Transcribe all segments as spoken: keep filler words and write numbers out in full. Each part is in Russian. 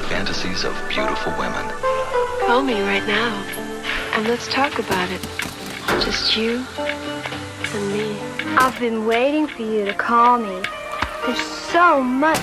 fantasies of beautiful women. Call me right now, and let's talk about it. Just you and me. I've been waiting for you to call me. There's so much.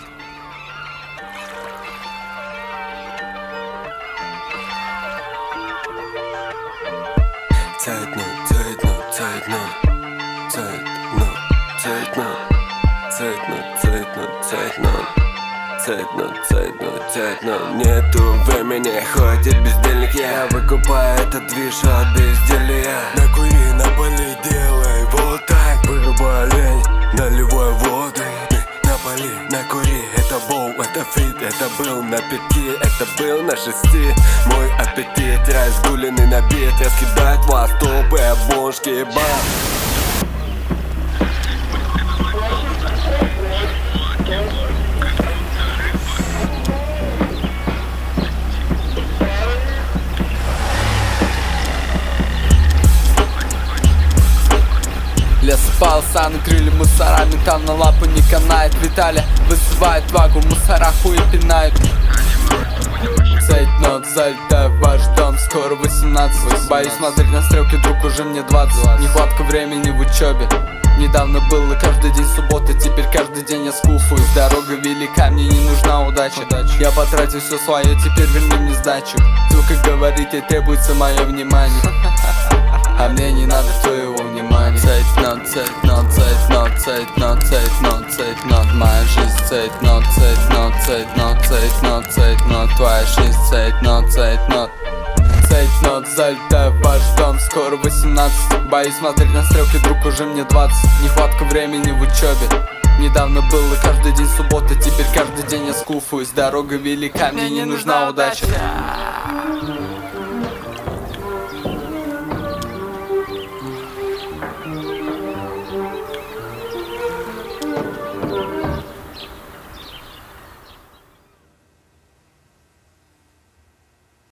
Zeit noch, Zeit noch, Zeit noch, Zeit noch, Zeit noch, Zeit noch, Zeit noch, Zeit noch, Zeit noch, Zeit noch, Zeit noch. Нету времени, хватит бездельник. Я выкупаю этот движ от безделья. Накури, напали, делай вот так. Вырубай лень, наливай воды. Напали, накури, это боу, это фит, это был на пяти, это был на шести. Мой аппетит разгуленный набит, раскидает вас топы, обложки, бам. Лес спал, саны крыли мусора, металл на лапу не канает. Виталий вызывает вагу, мусора хуи пинают. Цейтнот, залетаю в ваш дом, скоро восемнадцать. Боюсь смотреть на стрелки, друг, уже мне двадцать. Нехватка времени в учебе. Недавно было каждый день суббота, теперь каждый день я скуфаюсь. Дорога велика, мне не нужна удача. Я потратил все свое, теперь верни мне сдачу. Только говорите, требуется мое внимание. А мне не надо твоего внимания. Цейтнот, цейтнот, цейтнот, цейтнот, цейтнот, цейтнот. Моя жизнь цейтнот, цейтнот, цейтнот, цейтнот, цейтнот. Твоя жизнь цейтнот, цейтнот. Цейтнот, залетаю в ваш дом, скоро восемнадцать. Боюсь смотреть на стрелки, друг, уже мне двадцать. Нехватка времени в учебе. Недавно было каждый день суббота, теперь каждый день я скуфаюсь. Дорога велика, мне не нужна удача.